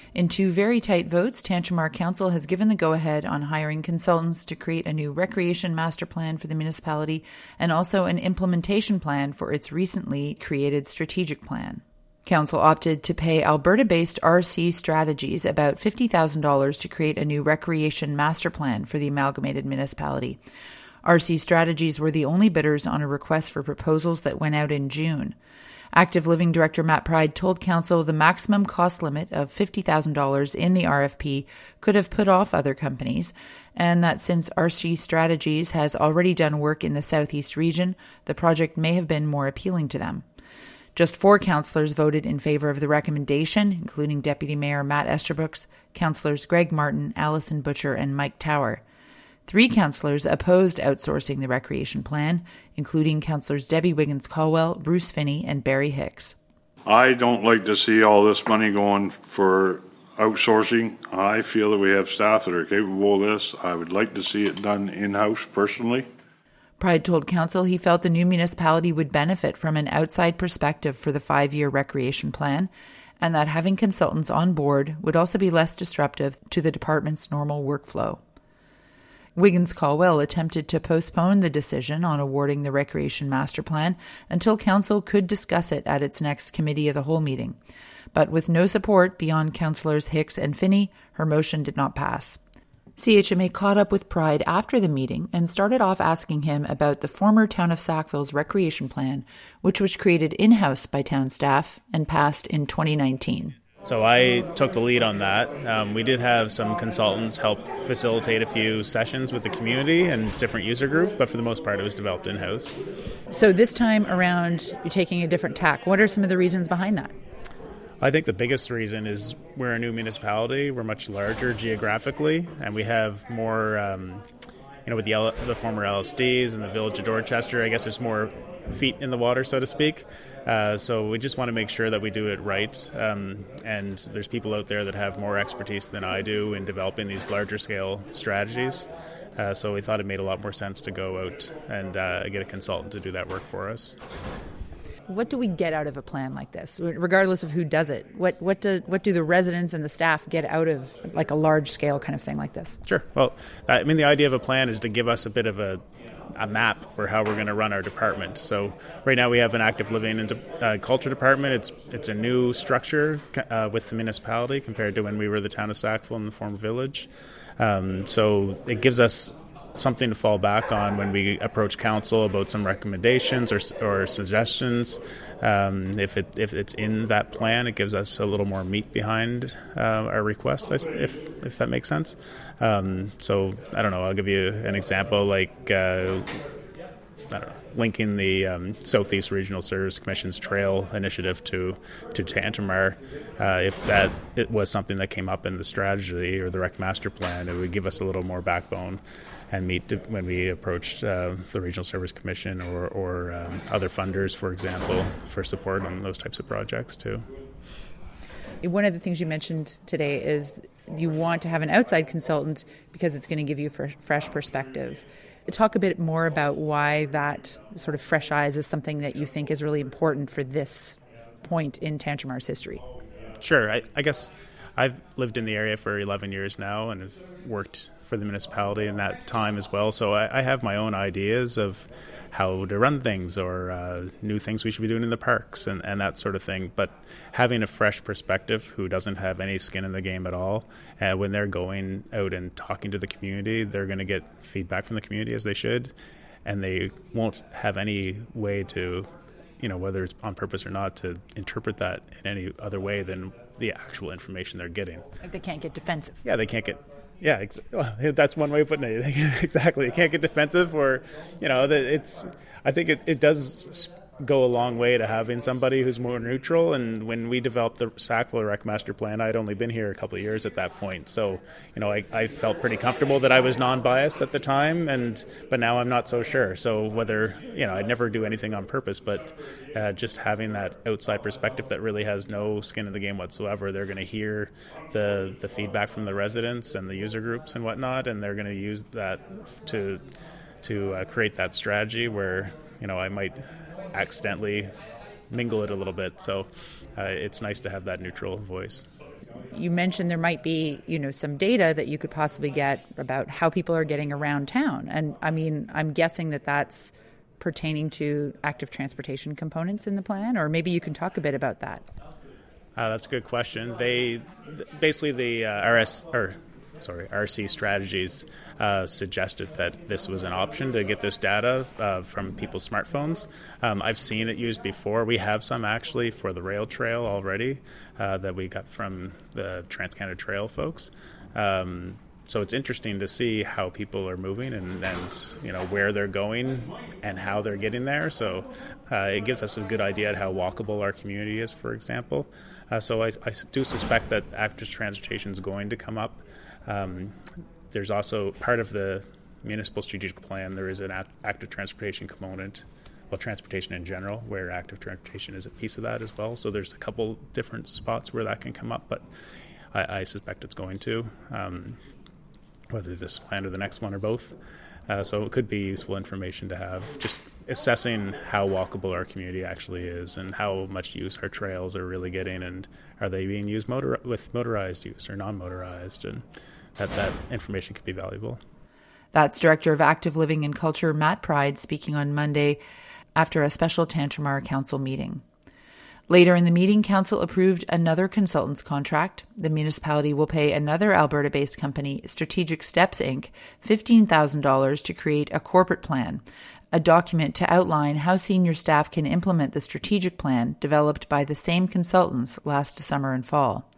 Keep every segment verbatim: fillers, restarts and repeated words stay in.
In two very tight votes, Tantramar Council has given the go-ahead on hiring consultants to create a new recreation master plan for the municipality and also an implementation plan for its recently created strategic plan. Council opted to pay Alberta-based R C Strategies about fifty thousand dollars to create a new recreation master plan for the amalgamated municipality. R C Strategies were the only bidders on a request for proposals that went out in June. Active Living Director Matt Pride told Council the maximum cost limit of fifty thousand dollars in the R F P could have put off other companies, and that since R C Strategies has already done work in the Southeast region, the project may have been more appealing to them. Just four councillors voted in favour of the recommendation, including Deputy Mayor Matt Esterbrooks, councillors Greg Martin, Alison Butcher, and Mike Tower. Three councillors opposed outsourcing the recreation plan, including councillors Debbie Wiggins-Caldwell, Bruce Finney, and Barry Hicks. I don't like to see all this money going for outsourcing. I feel that we have staff that are capable of this. I would like to see it done in-house personally. Pride told Council he felt the new municipality would benefit from an outside perspective for the five-year recreation plan, and that having consultants on board would also be less disruptive to the department's normal workflow. Wiggins-Caldwell attempted to postpone the decision on awarding the Recreation Master Plan until Council could discuss it at its next Committee of the Whole meeting. But with no support beyond Councillors Hicks and Finney, her motion did not pass. C H M A caught up with Pride after the meeting and started off asking him about the former Town of Sackville's recreation plan, which was created in-house by town staff and passed in twenty nineteen. So I took the lead on that. Um, we did have some consultants help facilitate a few sessions with the community and different user groups, but for the most part it was developed in-house. So this time around, you're taking a different tack. What are some of the reasons behind that? I think the biggest reason is we're a new municipality. We're much larger geographically, and we have more, um, you know, with the, L- the former L S Ds and the Village of Dorchester, I guess there's more feet in the water, so to speak. Uh, so we just want to make sure that we do it right. Um, and there's people out there that have more expertise than I do in developing these larger scale strategies. Uh, so we thought it made a lot more sense to go out and uh, get a consultant to do that work for us. What do we get out of a plan like this, regardless of who does it? What what do what do the residents and the staff get out of like a large scale kind of thing like this? Sure. Well, I mean, the idea of a plan is to give us a bit of a a map for how we're going to run our department. So right now we have an active living and uh, culture department. It's it's a new structure uh, with the municipality compared to when we were the town of Sackville in the former village. Um, so it gives us something to fall back on when we approach council about some recommendations or or suggestions. Um, if it if it's in that plan, it gives us a little more meat behind uh, our requests, if if that makes sense. Um, so I don't know. I'll give you an example, like uh, I don't know, linking the um, Southeast Regional Service Commission's trail initiative to to Tantramar. Uh, if that it was something that came up in the strategy or the rec master plan, it would give us a little more backbone and meet to, when we approached uh, the Regional Service Commission or, or um, other funders, for example, for support on those types of projects too. One of the things you mentioned today is you want to have an outside consultant because it's going to give you a fresh perspective. Talk a bit more about why that sort of fresh eyes is something that you think is really important for this point in Tantramar's history. Sure. I, I guess I've lived in the area for eleven years now and have worked for the municipality in that time as well. So I, I have my own ideas of how to run things or uh, new things we should be doing in the parks and, and that sort of thing. But having a fresh perspective who doesn't have any skin in the game at all, uh, when they're going out and talking to the community, they're going to get feedback from the community as they should, and they won't have any way to, you know, whether it's on purpose or not, to interpret that in any other way than the actual information they're getting. Like they can't get defensive. Yeah, they can't get... Yeah, ex- well, that's one way of putting it. Exactly. You can't get defensive or, you know, it's, I think it, it does go a long way to having somebody who's more neutral. And when we developed the Sackville Rec Master Plan, I'd only been here a couple of years at that point. So, you know, I, I felt pretty comfortable that I was non-biased at the time, and but now I'm not so sure. So whether, you know, I'd never do anything on purpose, but uh, just having that outside perspective that really has no skin in the game whatsoever, they're going to hear the, the feedback from the residents and the user groups and whatnot, and they're going to use that to, to uh, create that strategy where, you know, I might accidentally mingle it a little bit. So uh, it's nice to have that neutral voice. You mentioned there might be, you know, some data that you could possibly get about how people are getting around town. And I mean, I'm guessing that that's pertaining to active transportation components in the plan, or maybe you can talk a bit about that. Uh, that's a good question. They basically the uh, R S or sorry R C strategies uh, suggested that this was an option to get this data uh, from people's smartphones. Um, I've seen it used before. We have some actually for the rail trail already uh, that we got from the Trans-Canada Trail folks. Um, so it's interesting to see how people are moving and, and you know where they're going and how they're getting there. So uh, it gives us a good idea of how walkable our community is, for example. Uh, so I, I do suspect that active transportation is going to come up. Um, there's also part of the municipal strategic plan, there is an act- active transportation component, well, transportation in general, where active transportation is a piece of that as well. So there's a couple different spots where that can come up, but I, I suspect it's going to, um, whether this plan or the next one or both. Uh, so it could be useful information to have, just assessing how walkable our community actually is and how much use our trails are really getting, and are they being used motor- with motorized use or non-motorized, and that that information could be valuable. That's Director of Active Living and Culture Matt Pride speaking on Monday after a special Tantramar Council meeting. Later in the meeting, Council approved another consultant's contract. The municipality will pay another Alberta-based company, Strategic Steps Incorporated, fifteen thousand dollars to create a corporate plan, a document to outline how senior staff can implement the strategic plan developed by the same consultants last summer and fall.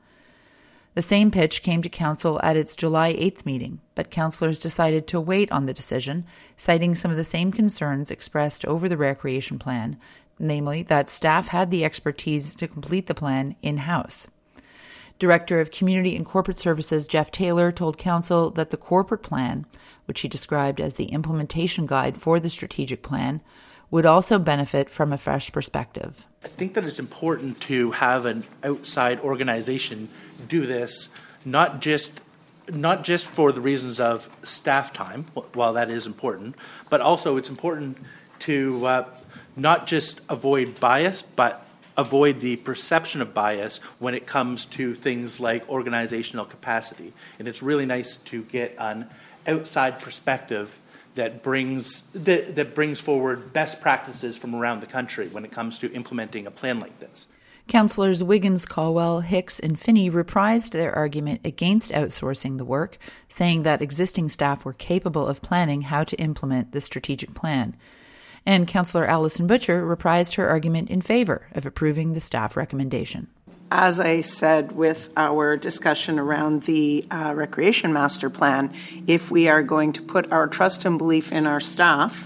The same pitch came to Council at its July eighth meeting, but councillors decided to wait on the decision, citing some of the same concerns expressed over the recreation plan, namely that staff had the expertise to complete the plan in-house. Director of Community and Corporate Services Jeff Taylor told Council that the corporate plan, which he described as the implementation guide for the strategic plan, would also benefit from a fresh perspective. I think that it's important to have an outside organization do this, not just not just for the reasons of staff time, while that is important, but also it's important to uh, not just avoid bias, but avoid the perception of bias when it comes to things like organizational capacity. And it's really nice to get an outside perspective that brings that, that brings forward best practices from around the country when it comes to implementing a plan like this. Councillors Wiggins, Caldwell, Hicks and Finney reprised their argument against outsourcing the work, saying that existing staff were capable of planning how to implement the strategic plan. And Councillor Alison Butcher reprised her argument in favour of approving the staff recommendation. As I said with our discussion around the uh, Recreation Master Plan, if we are going to put our trust and belief in our staff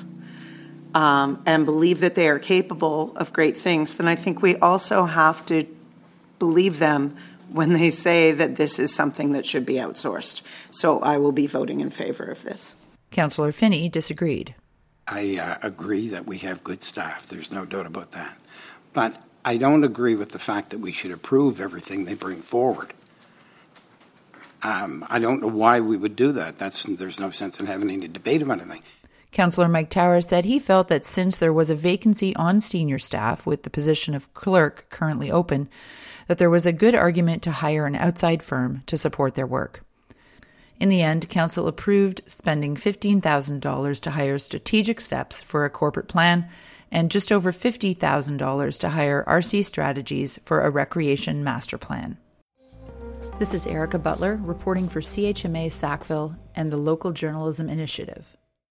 um, and believe that they are capable of great things, then I think we also have to believe them when they say that this is something that should be outsourced. So I will be voting in favour of this. Councillor Finney disagreed. I uh, agree that we have good staff. There's no doubt about that. But I don't agree with the fact that we should approve everything they bring forward. Um, I don't know why we would do that. That's, there's no sense in having any debate about anything. Councillor Mike Tower said he felt that since there was a vacancy on senior staff with the position of clerk currently open, that there was a good argument to hire an outside firm to support their work. In the end, Council approved spending fifteen thousand dollars to hire Strategic Steps for a corporate plan and just over fifty thousand dollars to hire R C Strategies for a recreation master plan. This is Erica Butler reporting for C H M A Sackville and the Local Journalism Initiative.